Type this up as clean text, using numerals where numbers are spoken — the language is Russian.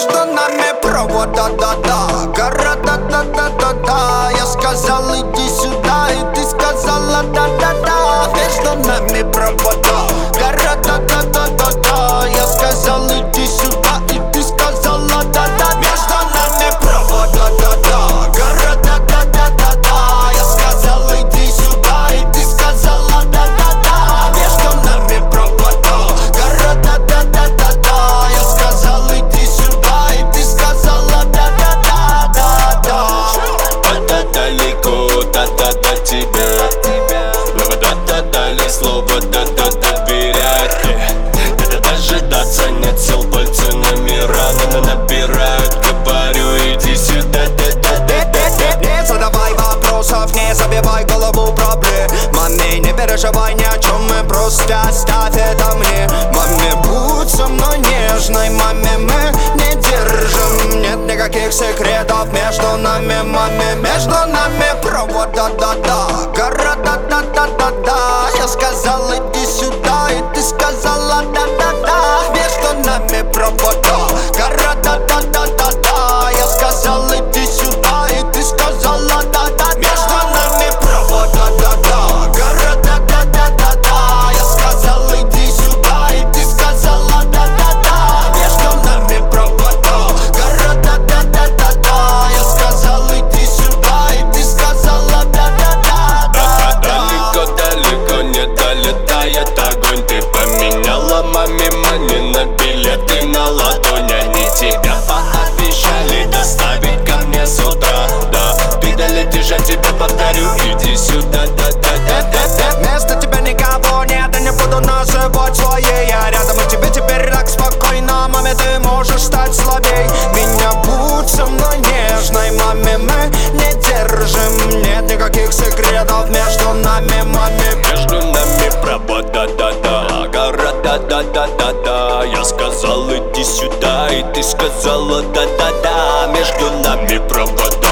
между нами провод, да-да-да. Гора, да-да-да-да-да. Я сказал иди сюда, и ты сказала да-да-да. Между нами провода. Гора, да-да-да-да-да. Я сказал иди сюда, и ты сказала да-да-да. Между нами провода, да-да. Гора, да-да-да-да-да. Я сказал иди сюда, и ты сказала да-да-да. Между нами провода. Гора, да-да-да-да-да. Я сказал иди сюда, и ты сказала да-да-да-да-да. Да-да далеко, да-да до тебя. Но да-да дали слово, да-да доверять. Да-да дожидаться нет сил, пальцы номера набирают. Говорю, иди сюда, да-да-да-да-да. Не задавай вопросов, не забивай голову проблемами. Не переживай ни о чем, мы просто оставь это мне. Маме, будь со мной нежной, маме, мы не держим. Нет никаких секретов между нами, маме. Между нами провод, да-да-да. Гора, да-да-да-да-да. Я сказал иди сюда, и ты сказала да-да-да. Между нами провод, гора, да-да-да-да-да. Я сказал иди сюда, и ты сказала да-да-да. Между нами провод, да-да-да. Гора, да-да-да-да-да. Я сказал иди сюда, и ты сказала да-да-да. Между нами провод, гора, да-да-да-да-да. Я сказал иди сюда, и ты сказала да-да-да-да. Далеко-далеко не долетает огонь. Ты поменяла маме мани на билеты на ладонь. Они тебя пообещали доставить ко мне с утра. Да, ты долетишь, я тебе повторю, иди сюда, да-да-да-да-да. Вместо тебя никого нет, и не буду называть своей. Я рядом, и тебе теперь так спокойно. Маме, ты можешь стать слабей. Меня будь со мной нежной, маме, мы не держим. Нет никаких секретов между нами, маме. Между нами провод, да-да-да. Гора, да-да-да-да-да. Я сказал иди сюда, и ты сказала да-да-да. Между нами провод,